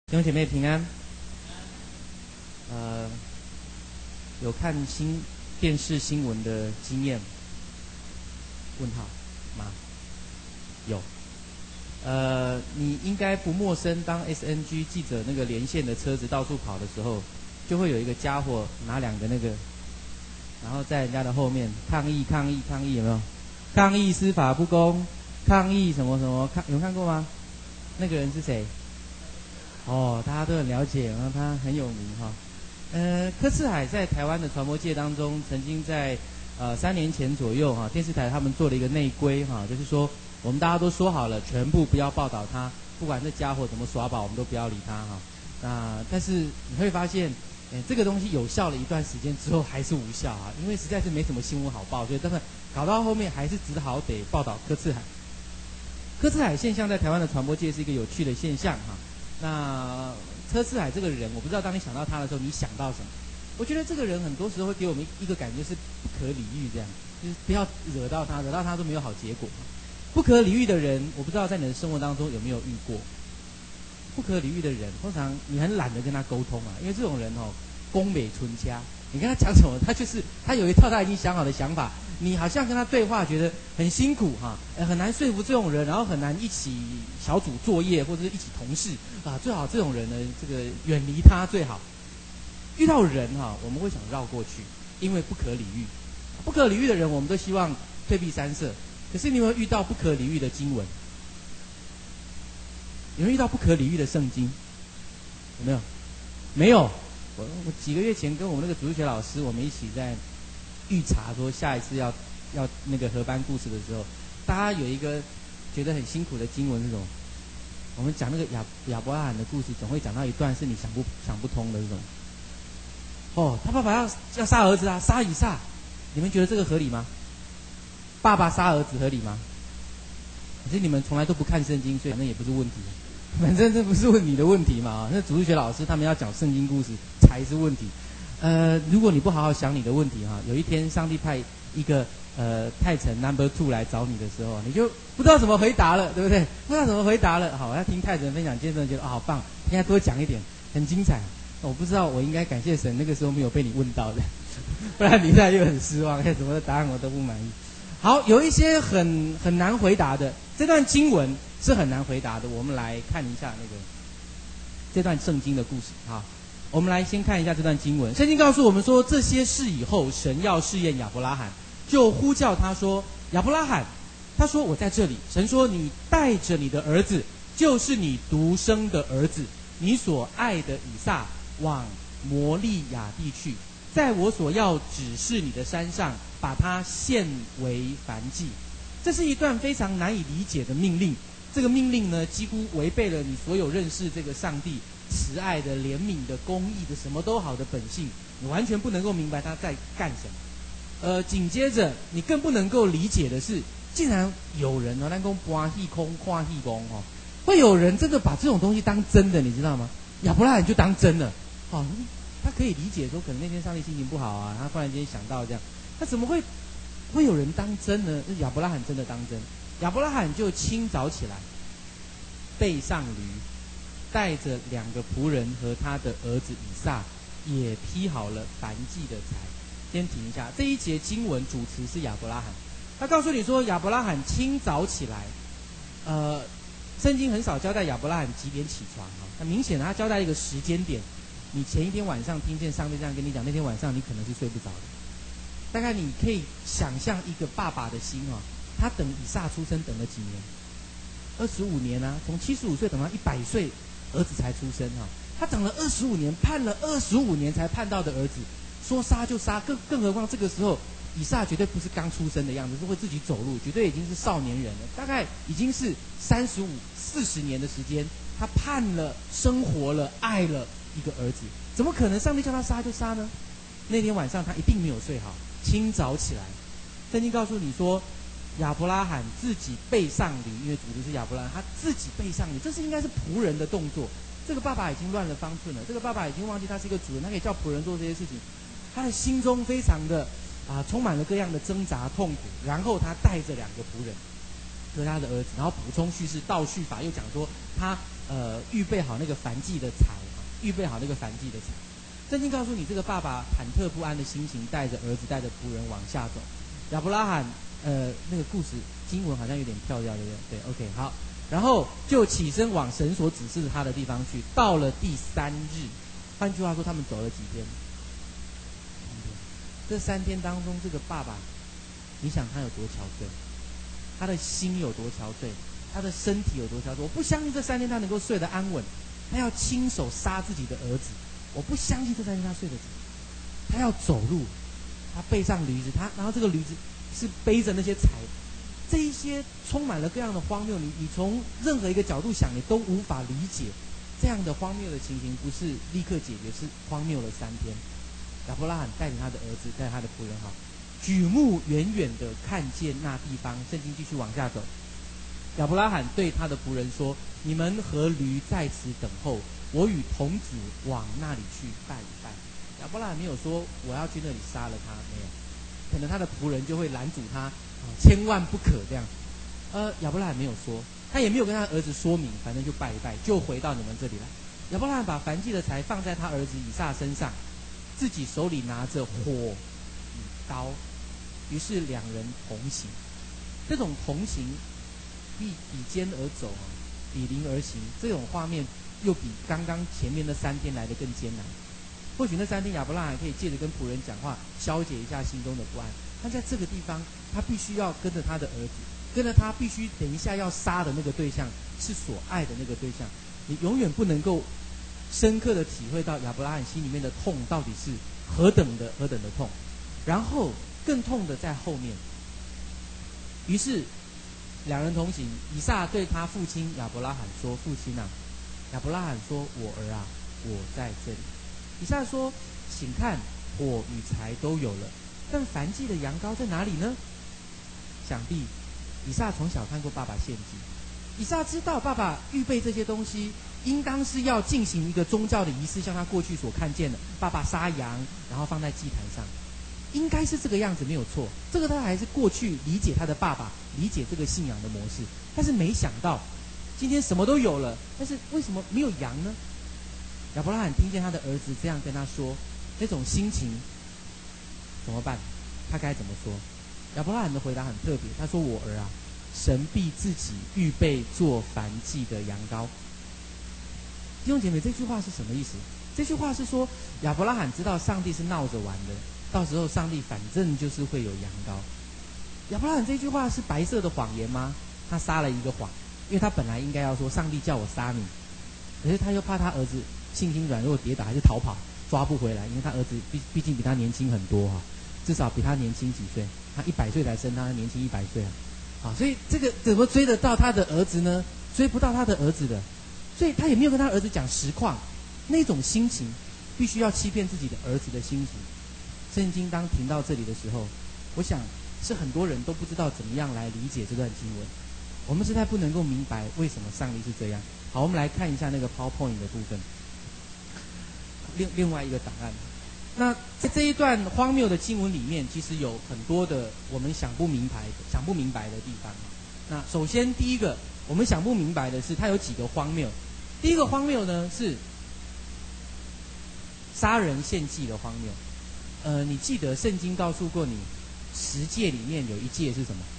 弟兄姐妹平安。有看电视新闻的经验？问号吗？有。你应该不陌生，当 SNG 记者那个连线的车子到处跑的时候，就会有一个家伙拿两个那个，然后在人家的后面抗议，有没有？抗议司法不公，抗议什么什么，有看过吗？那个人是谁？哦，大家都很了解，然后他很有名哈。柯志海在台湾的传播界当中，曾经在3年前左右哈，电视台他们做了一个内规哈，就是说我们大家都说好了，全部不要报道他，不管这家伙怎么耍宝，我们都不要理他哈。但是你会发现，这个东西有效了一段时间之后还是无效啊，因为实在是没什么新闻好报，所以他们搞到后面还是只好得报道柯志海。柯志海现象在台湾的传播界是一个有趣的现象哈。那柯志海这个人，我不知道当你想到他的时候，你想到什么？我觉得这个人很多时候会给我们一个感觉是不可理喻，这样就是不要惹到他都没有好结果。不可理喻的人，我不知道在你的生活当中有没有遇过。不可理喻的人，通常你很懒得跟他沟通啊，因为这种人攻美存掐，你跟他讲什么，他有一套他已经想好的想法，你好像跟他对话觉得很辛苦哈，很难说服这种人，然后很难一起小组作业或者是一起同事啊，最好这种人呢，这个远离他最好。遇到人我们会想绕过去，因为不可理喻。不可理喻的人，我们都希望退避三舍。可是你有没有遇到不可理喻的经文？有没有遇到不可理喻的圣经？有没有？没有。我几个月前跟我们那个主日学老师，我们一起在预查说下一次要那个合班故事的时候，大家有一个觉得很辛苦的经文是什么？我们讲那个亚伯拉罕的故事，总会讲到一段是你想不通的这种。他爸爸要杀儿子啊，杀以撒，你们觉得这个合理吗？爸爸杀儿子合理吗？可是你们从来都不看圣经，所以反正也不是问题。反正这不是你的问题嘛，那主日学老师他们要讲圣经故事才是问题。如果你不好好想你的问题有一天上帝派一个太晨 No.2 来找你的时候，你就不知道怎么回答了，对不对？不知道怎么回答了。好，我要听太晨分享见证，觉得好棒，应该多讲一点，很精彩。我不知道，我应该感谢神，那个时候没有被你问到的，不然你现在又很失望，什么的答案我都不满意。好，有一些很难回答的，这段经文是很难回答的。我们来看一下这段圣经的故事。好，我们来先看一下这段经文。圣经告诉我们说，这些事以后，神要试验亚伯拉罕，就呼叫他说：“亚伯拉罕。”他说：“我在这里。”神说：“你带着你的儿子，就是你独生的儿子，你所爱的以撒，往摩利亚地去，在我所要指示你的山上，把它献为燔祭。”这是一段非常难以理解的命令。这个命令呢，几乎违背了你所有认识这个上帝慈爱的、怜悯的、公义的、什么都好的本性，你完全不能够明白他在干什么。紧接着你更不能够理解的是，竟然有人那讲搬戏空看戏空会有人真的把这种东西当真的，你知道吗？亚伯拉罕就当真了。他可以理解说，可能那天上帝心情不好啊，他突然间想到这样，他怎么会有人当真呢？亚伯拉罕真的当真。亚伯拉罕就清早起来，背上驴，带着2个仆人和他的儿子以撒，也劈好了燔祭的柴。先停一下，这一节经文主词是亚伯拉罕，他告诉你说亚伯拉罕清早起来。圣经很少交代亚伯拉罕几点起床那明显的他交代一个时间点。你前一天晚上听见上帝这样跟你讲，那天晚上你可能是睡不着的。大概你可以想象一个爸爸的心他等以撒出生等了几年？25年啊，从75岁等到100岁，儿子才出生他等了25年，盼了25年才盼到的儿子，说杀就杀，更何况这个时候以撒绝对不是刚出生的样子，是会自己走路，绝对已经是少年人了，大概已经是35、40年的时间，他盼了、生活了、爱了一个儿子，怎么可能上帝叫他杀就杀呢？那天晚上他一定没有睡好，清早起来，圣经告诉你说，亚伯拉罕自己背上驴，因为主题是亚伯拉罕，他自己背上驴，这是应该是仆人的动作。这个爸爸已经乱了方寸了，这个爸爸已经忘记他是一个主人，他可以叫仆人做这些事情。他的心中非常的充满了各样的挣扎痛苦。然后他带着2个仆人和他的儿子，然后补充叙事倒叙法又讲说他预备好那个燔祭的柴，预备好那个燔祭的柴。圣经告诉你，这个爸爸忐忑不安的心情，带着儿子，带着仆人往下走。亚伯拉罕，那个故事经文好像有点跳掉，对不对？对 ，OK， 好。然后就起身往神所指示他的地方去。到了第3日，换句话说，他们走了几天？这3天当中，这个爸爸，你想他有多憔悴？他的心有多憔悴？他的身体有多憔悴？我不相信这3天他能够睡得安稳。他要亲手杀自己的儿子，我不相信这3天他睡得着。他要走路，他背上驴子，然后这个驴子是背着那些柴。这一些充满了各样的荒谬，你从任何一个角度想，你都无法理解这样的荒谬的情形，不是立刻解决，是荒谬了3天。亚伯拉罕带着他的儿子，带着他的仆人，举目远远的看见那地方。圣经继续往下走，亚伯拉罕对他的仆人说：“你们和驴在此等候，我与童子往那里去拜一拜。”亚伯拉罕没有说我要去那里杀了他，没有，可能他的仆人就会拦阻他。千万不可这样。亚伯拉罕没有说，他也没有跟他儿子说明，反正就拜一拜，就回到你们这里来。亚伯拉罕把燔祭的柴放在他儿子以撒身上，自己手里拿着火与刀，于是2人同行。这种同行比肩而走，比邻而行，这种画面又比刚刚前面的3天来得更艰难。或许那3天亚伯拉罕可以借着跟仆人讲话，消解一下心中的不安。但在这个地方，他必须要跟着他的儿子，跟着他必须等一下要杀的那个对象是所爱的那个对象。你永远不能够深刻的体会到亚伯拉罕心里面的痛到底是何等的痛。然后更痛的在后面。于是2人同行，以撒对他父亲亚伯拉罕说：“父亲啊！”亚伯拉罕说：“我儿啊，我在这里。”以撒说：“请看，火与柴都有了，但燔祭的羊羔在哪里呢？”想必以撒从小看过爸爸献祭，以撒知道爸爸预备这些东西，应当是要进行一个宗教的仪式，像他过去所看见的，爸爸杀羊，然后放在祭坛上，应该是这个样子，没有错。这个他还是过去理解他的爸爸，理解这个信仰的模式，但是没想到今天什么都有了，但是为什么没有羊呢？亚伯拉罕听见他的儿子这样跟他说，那种心情怎么办？他该怎么说？亚伯拉罕的回答很特别，他说：“我儿啊，神必自己预备做燔祭的羊羔。”弟兄姐妹，这句话是什么意思？这句话是说，亚伯拉罕知道上帝是闹着玩的，到时候上帝反正就是会有羊羔。亚伯拉罕这句话是白色的谎言吗？他撒了一个谎，因为他本来应该要说上帝叫我杀你，可是他又怕他儿子信心软弱跌倒还是逃跑抓不回来，因为他儿子毕竟比他年轻很多哈，至少比他年轻几岁，他100岁才生他，年轻100岁啊，所以这个怎么追得到他的儿子呢？追不到他的儿子的，所以他也没有跟他儿子讲实况，那种心情必须要欺骗自己的儿子的心情。圣经当停到这里的时候，我想是很多人都不知道怎么样来理解这段经文，我们实在不能够明白为什么上帝是这样。好，我们来看一下那个 PowerPoint 的部分，另外一个档案。那在这一段荒谬的经文里面，其实有很多的我们想不明白的地方。那首先第一个我们想不明白的是，它有几个荒谬。第一个荒谬呢是杀人献祭的荒谬。你记得圣经告诉过你10诫里面有一诫是什么？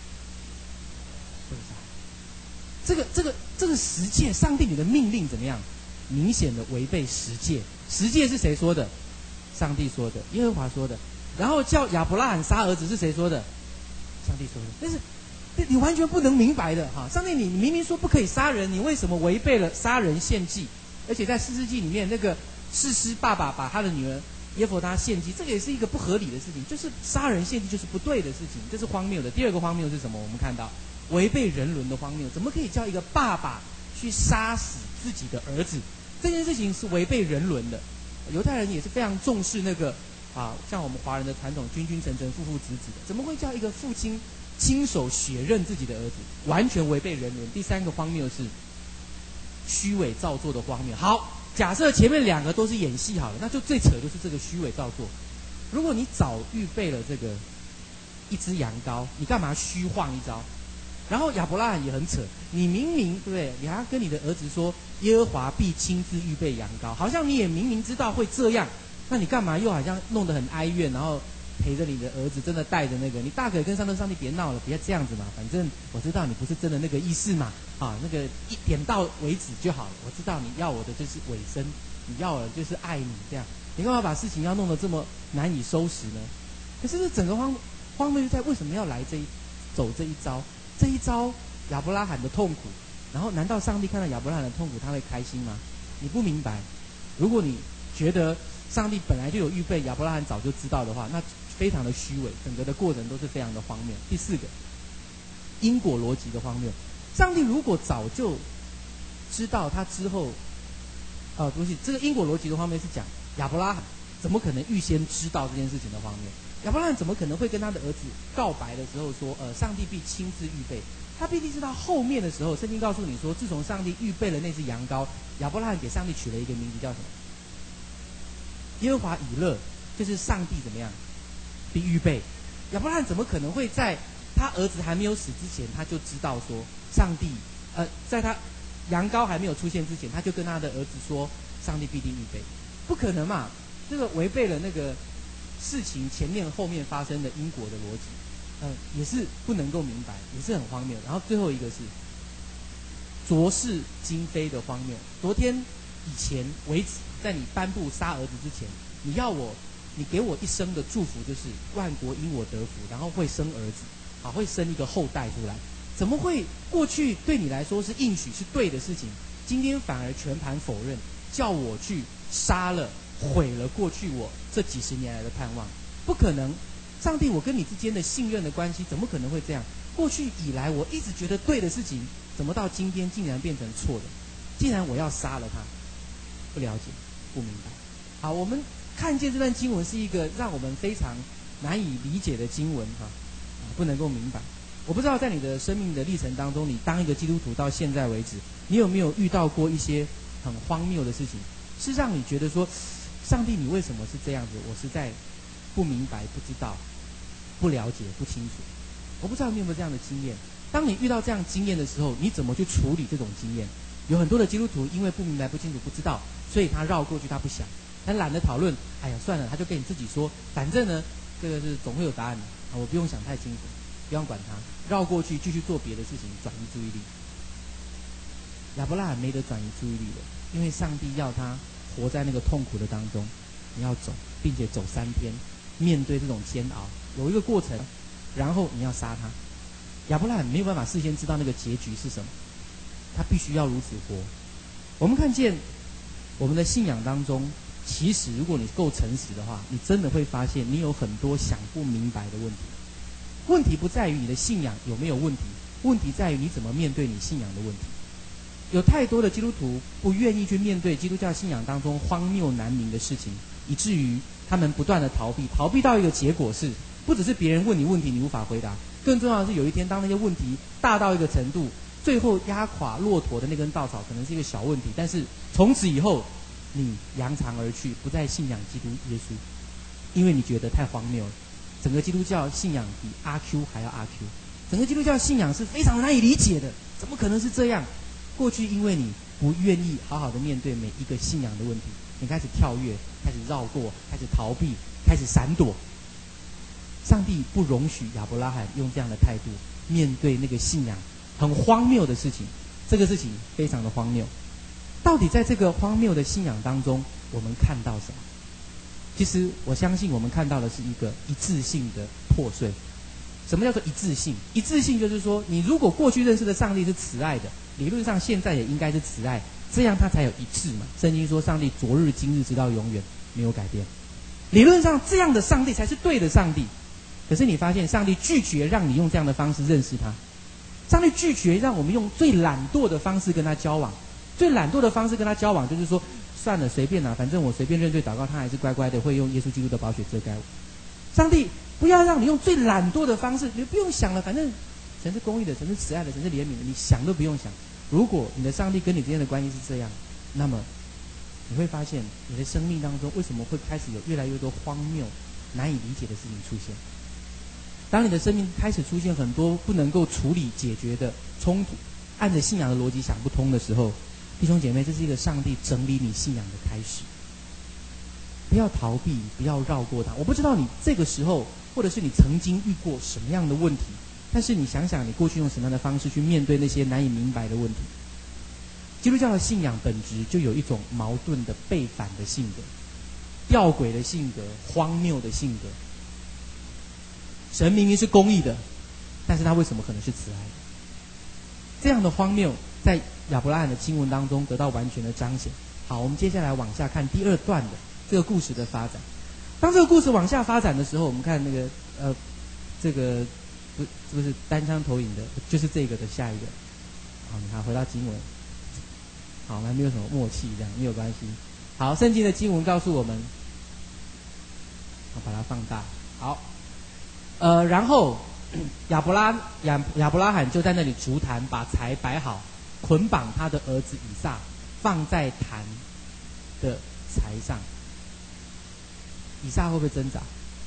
这个10诫，上帝你的命令怎么样？明显的违背10诫。10诫是谁说的？上帝说的，耶和华说的。然后叫亚伯拉罕杀儿子是谁说的？上帝说的。但是你完全不能明白的哈！上帝你明明说不可以杀人，你为什么违背了杀人献祭？而且在士师记里面，那个士师爸爸把他的女儿耶弗他献祭，这个也是一个不合理的事情，就是杀人献祭就是不对的事情，这是荒谬的。第二个荒谬是什么？我们看到违背人伦的荒谬，怎么可以叫一个爸爸去杀死自己的儿子？这件事情是违背人伦的。犹太人也是非常重视那个像我们华人的传统，君君臣臣，父父子子的，怎么会叫一个父亲亲手血刃自己的儿子？完全违背人伦。第三个荒谬是虚伪造作的荒谬。好，假设前面2个都是演戏好了，那就最扯就是这个虚伪造作。如果你早预备了这个一只羊羔，你干嘛虚晃一招？然后亚伯拉罕也很扯，你明明对不对？你还要跟你的儿子说耶和华必亲自预备羊羔，好像你也明明知道会这样，那你干嘛又好像弄得很哀怨，然后陪着你的儿子真的带着那个，你大可以跟上帝别闹了，别这样子嘛，反正我知道你不是真的那个意思嘛，那个一点到为止就好了，我知道你要我的就是尾声，你要我的就是爱你这样，你干嘛把事情要弄得这么难以收拾呢？可是这整个荒谬就在为什么要来走这一招？这一招亚伯拉罕的痛苦，然后难道上帝看到亚伯拉罕的痛苦他会开心吗？你不明白。如果你觉得上帝本来就有预备，亚伯拉罕早就知道的话，那非常的虚伪，整个的过程都是非常的荒谬。第四个，因果逻辑的荒谬。上帝如果早就知道他之后，不是这个因果逻辑的荒谬是讲亚伯拉罕怎么可能预先知道这件事情的荒谬？亚伯拉罕怎么可能会跟他的儿子告白的时候说，上帝必亲自预备？他必定是到后面的时候，圣经告诉你说，自从上帝预备了那只羊羔，亚伯拉罕给上帝取了一个名字叫什么？耶和华以勒，就是上帝怎么样必预备。亚伯拉罕怎么可能会在他儿子还没有死之前，他就知道说上帝在他羊羔还没有出现之前，他就跟他的儿子说上帝必定预备？不可能嘛，这个违背了那个事情前面后面发生的因果的逻辑，也是不能够明白，也是很荒谬。然后最后一个是昨是今非的荒谬。昨天以前为止，在你颁布杀儿子之前，你给我一生的祝福就是万国因我得福，然后会生儿子，会生一个后代出来。怎么会过去对你来说是应许是对的事情，今天反而全盘否认，叫我去杀了毁了过去我这几十年来的盼望？不可能，上帝，我跟你之间的信任的关系怎么可能会这样？过去以来我一直觉得对的事情，怎么到今天竟然变成错的？竟然我要杀了他？不了解，不明白。好，我们看见这段经文是一个让我们非常难以理解的经文不能够明白。我不知道在你的生命的历程当中，你当一个基督徒到现在为止，你有没有遇到过一些很荒谬的事情，是让你觉得说，上帝你为什么是这样子？我实在不明白，不知道，不了解，不清楚。我不知道你有没有这样的经验。当你遇到这样经验的时候，你怎么去处理这种经验？有很多的基督徒因为不明白、不清楚、不知道，所以他绕过去，他不想，他懒得讨论。哎呀，算了，他就跟你自己说，反正呢，这个是总会有答案的我不用想太清楚，不用管他，绕过去继续做别的事情，转移注意力。亚伯拉罕没得转移注意力了，因为上帝要他活在那个痛苦的当中，你要走，并且走3天，面对这种煎熬，有一个过程，然后你要杀他。亚伯拉罕没有办法事先知道那个结局是什么，他必须要如此活。我们看见我们的信仰当中，其实如果你够诚实的话，你真的会发现你有很多想不明白的问题。问题不在于你的信仰有没有问题，问题在于你怎么面对你信仰的问题。有太多的基督徒不愿意去面对基督教信仰当中荒谬难明的事情，以至于他们不断的逃避到一个结果是，不只是别人问你问题你无法回答，更重要的是有一天当那些问题大到一个程度，最后压垮骆驼的那根稻草可能是一个小问题，但是从此以后你扬长而去，不再信仰基督耶稣，因为你觉得太荒谬了。整个基督教信仰比阿 Q 还要阿 Q， 整个基督教信仰是非常难以理解的，怎么可能是这样？过去因为你不愿意好好的面对每一个信仰的问题，你开始跳跃，开始绕过，开始逃避，开始闪躲。上帝不容许亚伯拉罕用这样的态度面对那个信仰很荒谬的事情，这个事情非常的荒谬。到底在这个荒谬的信仰当中，我们看到什么？其实我相信我们看到的是一个一致性的破碎。什么叫做一致性？一致性就是说，你如果过去认识的上帝是慈爱的，理论上现在也应该是慈爱，这样他才有一致嘛。圣经说上帝昨日今日直到永远没有改变，理论上这样的上帝才是对的上帝。可是你发现上帝拒绝让你用这样的方式认识他，上帝拒绝让我们用最懒惰的方式跟他交往。最懒惰的方式跟他交往就是说，算了，随便啦，反正我随便认罪祷告，他还是乖乖的会用耶稣基督的宝血遮盖我。上帝不要让你用最懒惰的方式，你不用想了，反正神是公义的，神是慈爱的，神是怜悯的，你想都不用想。如果你的上帝跟你之间的关系是这样，那么你会发现你的生命当中为什么会开始有越来越多荒谬难以理解的事情出现。当你的生命开始出现很多不能够处理解决的冲突，按着信仰的逻辑想不通的时候， 弟兄姐妹，这是一个上帝整理你信仰的开始。不要逃避，不要绕过它。我不知道你这个时候，或者是你曾经遇过什么样的问题，但是你想想，你过去用什么样的方式去面对那些难以明白的问题。基督教的信仰本质就有一种矛盾的背反的性格，吊诡的性格，荒谬的性格。神明明是公义的，但是他为什么可能是慈爱的？这样的荒谬在亚伯拉罕的经文当中得到完全的彰显。好，我们接下来往下看第二段的这个故事的发展。当这个故事往下发展的时候，我们看那个这个不是单枪投影的，就是这个的下一个。好，你看回到经文。好，还没有什么默契，这样没有关系。好，圣经的经文告诉我们，我把它放大。好，然后亚伯拉罕就在那里筑坛，把柴摆好，捆绑他的儿子以撒，放在坛的柴上。以撒会不会挣扎？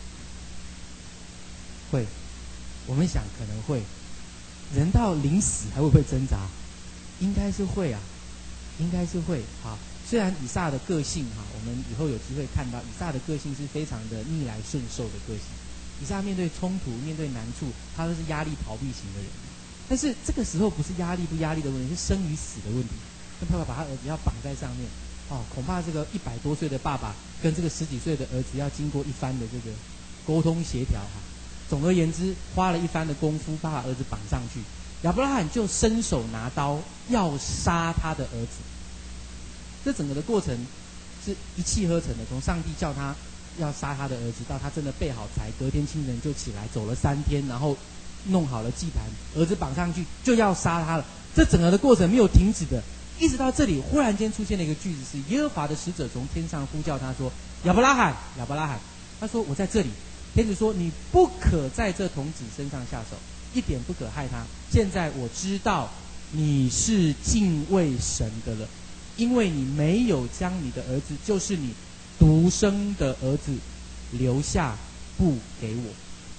会，我们想可能会。人到临死还会不会挣扎？应该是会啊。应该是会。好，虽然以撒的个性哈，我们以后有机会看到以撒的个性是非常的逆来顺受的个性。以撒面对冲突、面对难处，他都是压力逃避型的人。但是这个时候不是压力不压力的问题，是生与死的问题。跟爸爸把他儿子要绑在上面，恐怕这个100多岁的爸爸跟这个10几岁的儿子要经过一番的这个沟通协调哈。总而言之，花了一番的功夫把儿子绑上去。亚伯拉罕就伸手拿刀要杀他的儿子，这整个的过程是一气呵成的。从上帝叫他要杀他的儿子，到他真的备好柴，隔天清晨就起来走了3天，然后弄好了祭坛，儿子绑上去就要杀他了。这整个的过程没有停止的，一直到这里，忽然间出现了一个句子，是耶和华的使者从天上呼叫他说：“亚伯拉罕，亚伯拉罕。”他说：“我在这里。”天使说：“你不可在这童子身上下手，一点不可害他。现在我知道你是敬畏神的了，因为你没有将你的儿子，就是你独生的儿子，留下不给我。”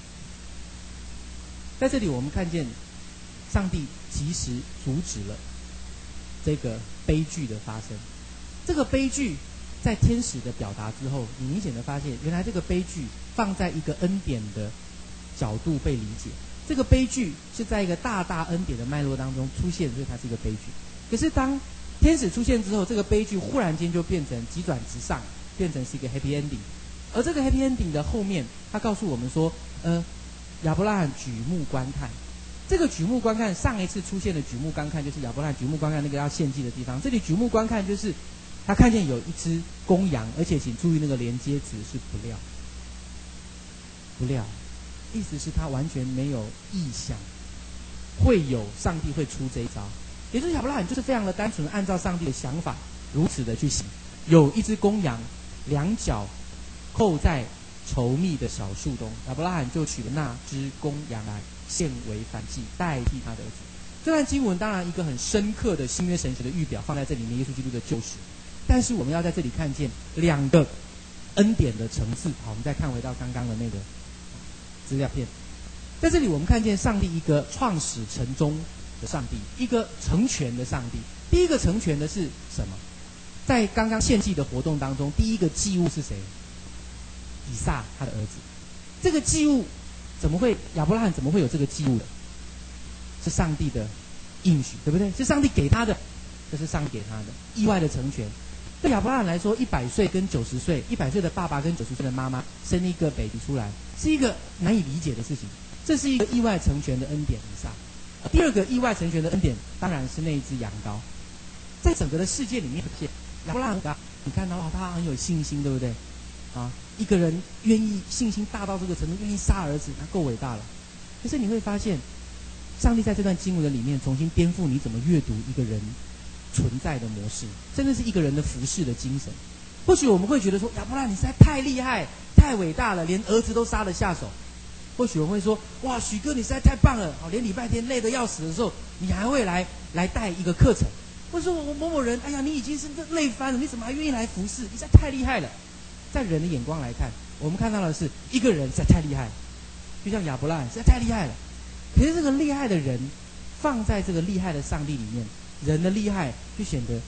在这里我们看见上帝及时阻止了这个悲剧的发生。这个悲剧在天使的表达之后，你明显的发现，原来这个悲剧放在一个恩典的角度被理解。这个悲剧是在一个大大恩典的脉络当中出现，所以它是一个悲剧。可是当天使出现之后，这个悲剧忽然间就变成急转直上，变成是一个 happy ending。而这个 happy ending 的后面，他告诉我们说，亚伯拉罕举目观看。这个举目观看，上一次出现的举目观看就是亚伯拉罕举目观看那个要献祭的地方。这里举目观看就是他看见有一只公羊，而且请注意那个连接词是不料。不料，意思是他完全没有意想会有上帝会出这一招。也就是亚伯拉罕就是非常的单纯，按照上帝的想法如此的去行。有一只公羊，两脚扣在稠密的小树中，亚伯拉罕就取了那只公羊来献为燔祭，代替他的儿子。这段经文当然一个很深刻的新约神学的预表放在这里面，耶稣基督的救赎。但是我们要在这里看见两个恩典的层次。好，我们再看回到刚刚的那个资料片，在这里我们看见上帝一个创始成终的上帝，一个成全的上帝。第一个成全的是什么？在刚刚献祭的活动当中，第一个祭物是谁？以撒他的儿子。这个祭物怎么会亚伯拉罕怎么会有这个祭物的？是上帝的应许，对不对？是上帝给他的，这是上帝给他的意外的成全。对亚伯拉罕来说，100岁跟90岁，100岁的爸爸跟90岁的妈妈生一个 baby 出来，是一个难以理解的事情。这是一个意外成全的恩典，以撒。第二个意外成全的恩典，当然是那一只羊羔。在整个的世界里面，亚伯拉罕，你看到他很有信心，对不对？一个人愿意信心大到这个程度，愿意杀儿子，那够伟大了。可是你会发现，上帝在这段经文的里面重新颠覆你怎么阅读一个人存在的模式，甚至是一个人的服侍的精神。或许我们会觉得说，亚伯拉罕你实在太厉害、太伟大了，连儿子都杀得下手。或许我们会说，哇，许哥你实在太棒了，连礼拜天累得要死的时候，你还会来带一个课程。或者说我某某人，哎呀，你已经是累翻了，你怎么还愿意来服侍？你实在太厉害了。在人的眼光来看，我们看到的是一个人实在太厉害，就像亚伯拉罕实在太厉害了。可是这个厉害的人放在这个厉害的上帝里面，人的厉害就显得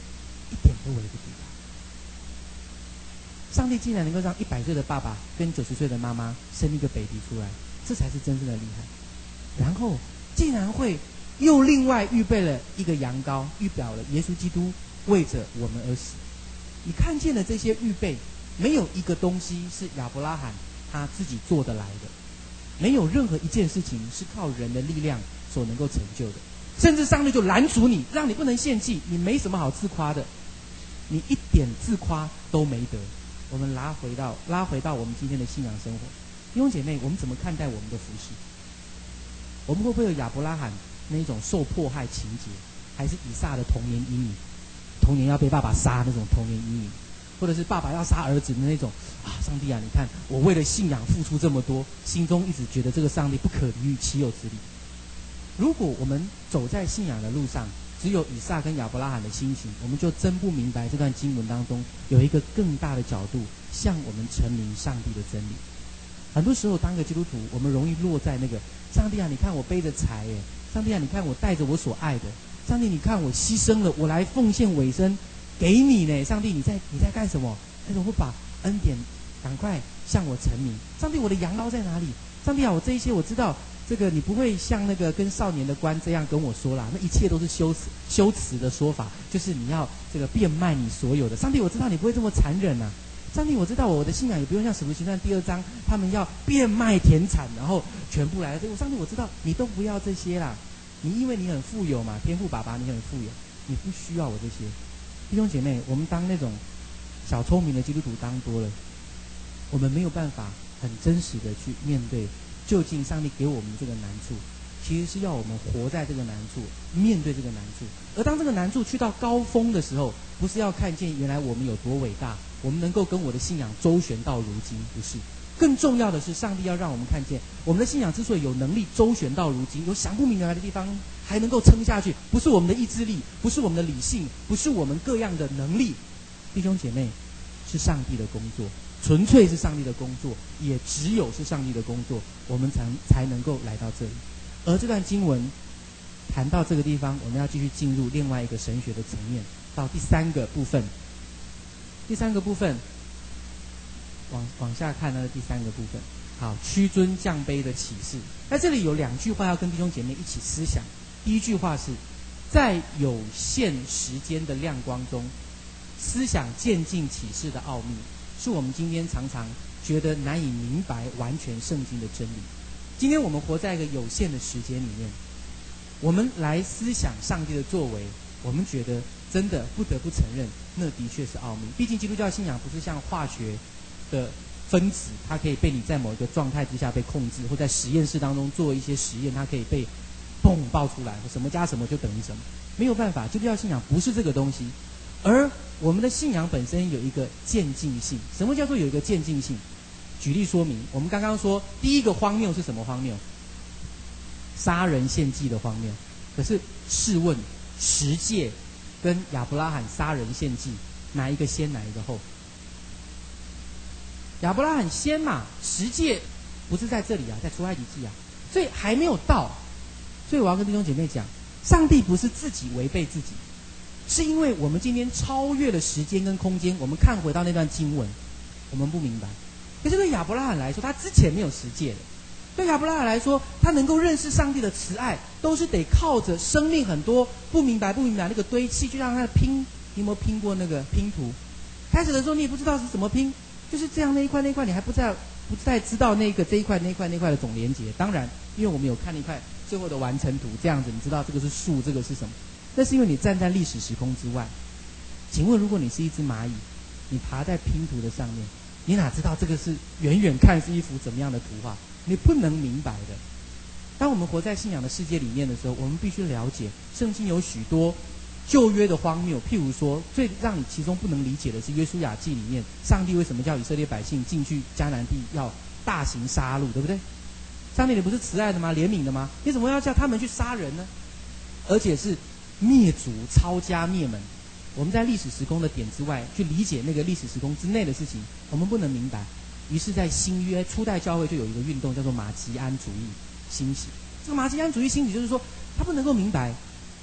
一点都微不足道。上帝竟然能够让100岁的爸爸跟90岁的妈妈生一个 baby 出来，这才是真正的厉害。然后竟然会又另外预备了一个羊羔，预表了耶稣基督为着我们而死。你看见了这些预备，没有一个东西是亚伯拉罕他自己做得来的，没有任何一件事情是靠人的力量所能够成就的。甚至上帝就拦阻你，让你不能献祭，你没什么好自夸的，你一点自夸都没得。我们拉回到我们今天的信仰生活，弟兄姐妹，我们怎么看待我们的服事？我们会不会有亚伯拉罕那种受迫害情节，还是以撒的童年阴影，童年要被爸爸杀那种童年阴影，或者是爸爸要杀儿子的那种上帝啊，你看我为了信仰付出这么多，心中一直觉得这个上帝不可理喻，岂有此理。如果我们走在信仰的路上，只有以撒跟亚伯拉罕的心情，我们就真不明白这段经文当中有一个更大的角度向我们陈明上帝的真理。很多时候当个基督徒，我们容易落在那个上帝啊，你看我背着财耶，上帝啊，你看我带着我所爱的，上帝你看我牺牲了，我来奉献委身给你呢，上帝你在干什么？但是我会把恩典赶快向我陈明。上帝，我的羊羔在哪里？上帝啊，我这一些我知道，这个你不会像那个跟少年的官这样跟我说啦，那一切都是修辞的说法，就是你要这个变卖你所有的。上帝，我知道你不会这么残忍啊。上帝，我知道我的信仰也不用像《使徒行传》2章，他们要变卖田产，然后全部来了。上帝，我知道你都不要这些啦，你因为你很富有嘛，天父爸爸你很富有，你不需要我这些。弟兄姐妹，我们当那种小聪明的基督徒当多了，我们没有办法很真实的去面对究竟上帝给我们这个难处，其实是要我们活在这个难处，面对这个难处。而当这个难处去到高峰的时候，不是要看见原来我们有多伟大，我们能够跟我的信仰周旋到如今，不是。更重要的是，上帝要让我们看见，我们的信仰之所以有能力周旋到如今，有想不明白的地方还能够撑下去，不是我们的意志力，不是我们的理性，不是我们各样的能力，弟兄姐妹，是上帝的工作，纯粹是上帝的工作，也只有是上帝的工作，我们才能够来到这里。而这段经文谈到这个地方，我们要继续进入另外一个神学的层面，到第三个部分。第三个部分往下看，那是第三个部分。好，屈尊降卑的启示。在这里有2句话要跟弟兄姐妹一起思想。第一句话是，在有限时间的亮光中，思想渐进启示的奥秘，是我们今天常常觉得难以明白完全圣经的真理。今天我们活在一个有限的时间里面，我们来思想上帝的作为，我们觉得真的不得不承认，那的确是奥秘。毕竟基督教信仰不是像化学的分子，它可以被你在某一个状态之下被控制，或在实验室当中做一些实验，它可以被嘣爆出来，什么加什么就等于什么，没有办法。基督教信仰不是这个东西，而我们的信仰本身有一个渐进性。什么叫做有一个渐进性？举例说明，我们刚刚说第一个荒谬是什么荒谬？杀人献祭的荒谬。可是试问十诫跟亚伯拉罕杀人献祭，哪一个先哪一个后？亚伯拉罕先嘛，十诫不是在这里啊，在出埃及记啊，所以还没有到。所以我要跟弟兄姐妹讲，上帝不是自己违背自己，是因为我们今天超越了时间跟空间，我们看回到那段经文，我们不明白。可是对亚伯拉罕来说，他之前没有十诫的。对亚伯拉罕来说，他能够认识上帝的慈爱，都是得靠着生命很多不明白那个堆砌，就像他的拼，你有没有拼过那个拼图？开始的时候你也不知道是怎么拼，就是这样那一块，你还不再知道那个这一块那一块的总连结。当然，因为我们有看一块最后的完成图，这样子你知道这个是树，这个是什么？那是因为你站在历史时空之外。请问，如果你是一只蚂蚁，你爬在拼图的上面，你哪知道这个是远远看是一幅怎么样的图画？你不能明白的。当我们活在信仰的世界里面的时候，我们必须了解圣经有许多旧约的荒谬。譬如说，最让你其中不能理解的是约书亚记里面，上帝为什么叫以色列百姓进去迦南地要大型杀戮，对不对？上帝你不是慈爱的吗？怜悯的吗？你怎么要叫他们去杀人呢？而且是灭族、抄家、灭门。我们在历史时空的点之外去理解那个历史时空之内的事情，我们不能明白。于是在新约初代教会就有一个运动叫做马吉安主义兴起。这个马吉安主义兴起就是说，他不能够明白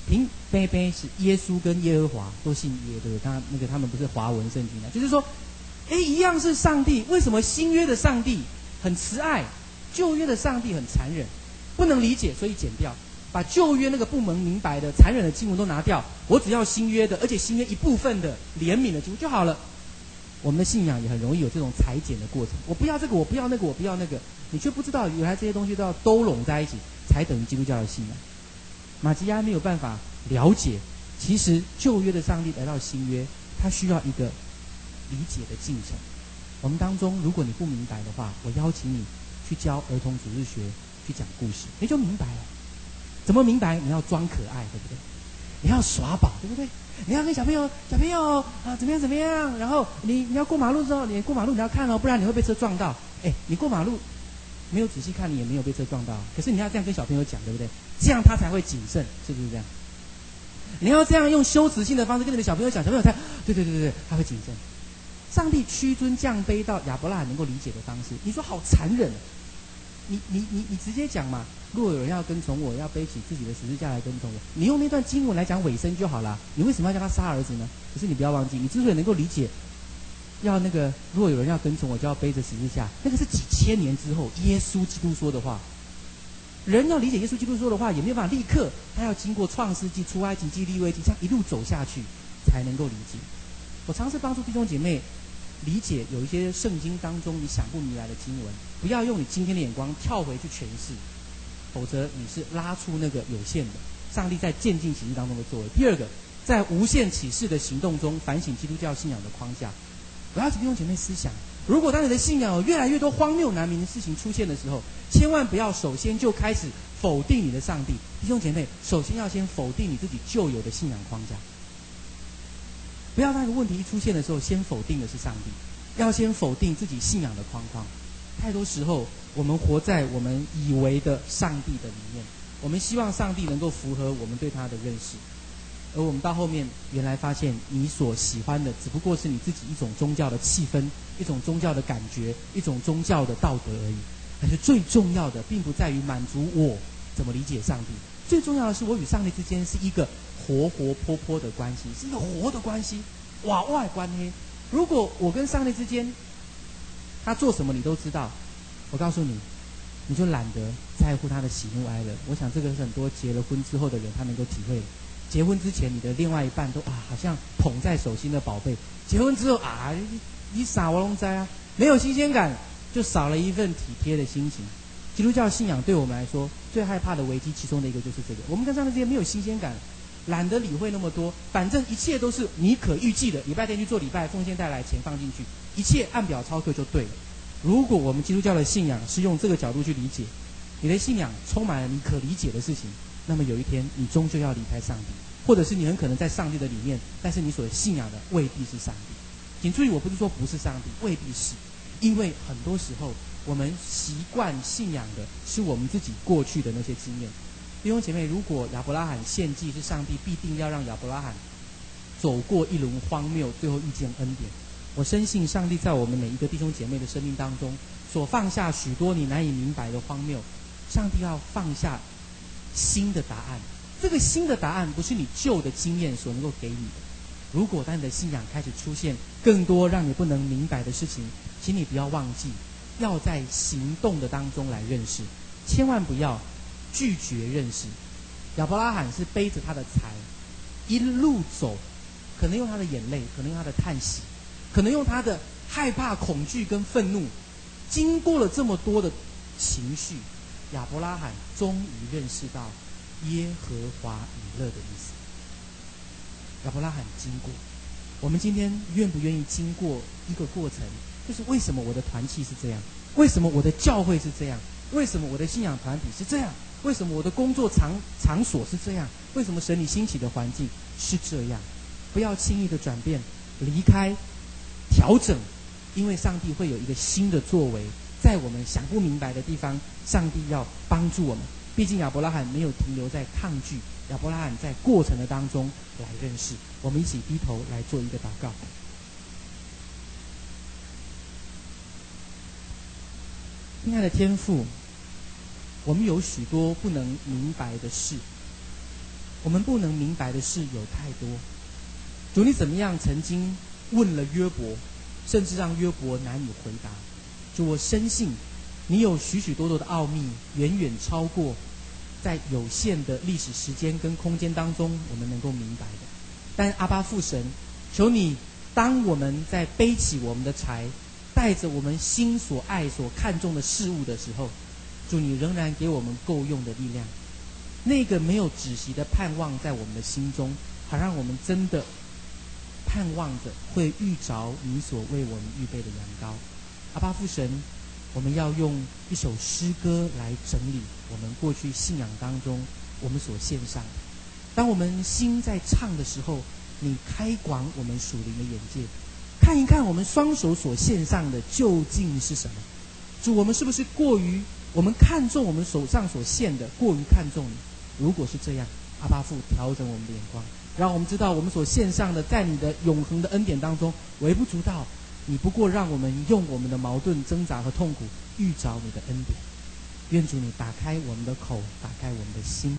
平杯杯是耶稣跟耶和华都姓耶，对不对？他们不是华文圣经啊，就是说，一样是上帝，为什么新约的上帝很慈爱，旧约的上帝很残忍？不能理解，所以剪掉，把旧约那个不能明白的残忍的经文都拿掉，我只要新约的，而且新约一部分的怜悯的经文就好了。我们的信仰也很容易有这种裁剪的过程，我不要这个，我不要那个，我不要那个，你却不知道原来这些东西都要都拢在一起，才等于基督教的信仰。马基亚没有办法了解，其实旧约的上帝来到新约，他需要一个理解的进程。我们当中，如果你不明白的话，我邀请你去教儿童主日学，去讲故事，你就明白了。怎么明白？你要装可爱，对不对？你要耍宝，对不对？你要跟小朋友啊，怎么样？然后你要过马路的时候，你过马路你要看哦，不然你会被车撞到。你过马路没有仔细看，你也没有被车撞到。可是你要这样跟小朋友讲，对不对？这样他才会谨慎，是不是这样？你要这样用修辞性的方式跟你的小朋友讲，小朋友才对，他会谨慎。上帝屈尊降卑到亚伯拉罕能够理解的方式，你说好残忍。你直接讲嘛，若有人要跟从我，要背起自己的十字架来跟从我，你用那段经文来讲尾声就好了。你为什么要叫他杀儿子呢？可是你不要忘记，你之所以能够理解，要那个若有人要跟从我，就要背着十字架，那个是几千年之后耶稣基督说的话。人要理解耶稣基督说的话，也没有办法立刻，他要经过创世纪、出埃及记、利未记，这样一路走下去才能够理解。我尝试帮助弟兄姐妹理解有一些圣经当中你想不明白的经文，不要用你今天的眼光跳回去诠释，否则你是拉出那个有限的上帝在渐进启示当中的作为。第二个，在无限启示的行动中反省基督教信仰的框架。我要请弟兄姐妹思想，如果当你的信仰有越来越多荒谬难明的事情出现的时候，千万不要首先就开始否定你的上帝。弟兄姐妹，首先要先否定你自己旧有的信仰框架。不要那个问题一出现的时候，先否定的是上帝，要先否定自己信仰的框框。太多时候，我们活在我们以为的上帝的里面，我们希望上帝能够符合我们对他的认识，而我们到后面原来发现，你所喜欢的只不过是你自己一种宗教的气氛，一种宗教的感觉，一种宗教的道德而已。但是最重要的，并不在于满足我怎么理解上帝，最重要的是我与上帝之间是一个活活泼泼的关系，是一个活的关系，哇外关黑。如果我跟上帝之间，他做什么你都知道，我告诉你，你就懒得在乎他的喜怒哀乐。我想这个是很多结了婚之后的人他能够体会的。结婚之前，你的另外一半都好像捧在手心的宝贝；结婚之后你傻我拢知啊，没有新鲜感，就少了一份体贴的心情。基督教信仰对我们来说最害怕的危机，其中的一个就是这个：我们跟上帝之间没有新鲜感，懒得理会那么多，反正一切都是你可预计的。礼拜天去做礼拜，奉献带来，钱放进去，一切按表操课就对了。如果我们基督教的信仰是用这个角度去理解，你的信仰充满了你可理解的事情，那么有一天你终究要离开上帝，或者是你很可能在上帝的里面，但是你所信仰的未必是上帝。请注意，我不是说不是上帝，未必是，因为很多时候我们习惯信仰的是我们自己过去的那些经验。弟兄姐妹，如果亚伯拉罕献祭是上帝必定要让亚伯拉罕走过一轮荒谬，最后遇见恩典，我深信上帝在我们每一个弟兄姐妹的生命当中所放下许多你难以明白的荒谬，上帝要放下新的答案。这个新的答案不是你旧的经验所能够给你的。如果当你的信仰开始出现更多让你不能明白的事情，请你不要忘记要在行动的当中来认识，千万不要拒绝认识。亚伯拉罕是背着他的财一路走，可能用他的眼泪，可能用他的叹息，可能用他的害怕、恐惧跟愤怒，经过了这么多的情绪，亚伯拉罕终于认识到耶和华以勒的意思。亚伯拉罕经过，我们今天愿不愿意经过一个过程，就是为什么我的团契是这样，为什么我的教会是这样，为什么我的信仰团体是这样，为什么我的工作场所是这样，为什么神你兴起的环境是这样。不要轻易的转变，离开，调整，因为上帝会有一个新的作为，在我们想不明白的地方，上帝要帮助我们。毕竟亚伯拉罕没有停留在抗拒，亚伯拉罕在过程的当中来认识。我们一起低头来做一个祷告。亲爱的天父，我们有许多不能明白的事， 我们不能明白的事有太多。主，你怎么样曾经问了约伯，甚至让约伯难以回答。主，我深信你有许许多多的奥秘，远远超过在有限的历史时间跟空间当中我们能够明白的。但阿爸父神，求你当我们在背起我们的柴，带着我们心所爱所看重的事物的时候，主，你仍然给我们够用的力量，那个没有止息的盼望在我们的心中，好让我们真的盼望着会遇着你所为我们预备的羊羔。阿爸父神，我们要用一首诗歌来整理我们过去信仰当中我们所献上的。当我们心在唱的时候，你开广我们属灵的眼界，看一看我们双手所献上的究竟是什么。主，我们是不是我们看重我们手上所献的过于看重你？如果是这样，阿爸父调整我们的眼光，让我们知道我们所献上的在你的永恒的恩典当中微不足道，你不过让我们用我们的矛盾挣扎和痛苦遇着你的恩典。愿主你打开我们的口，打开我们的心。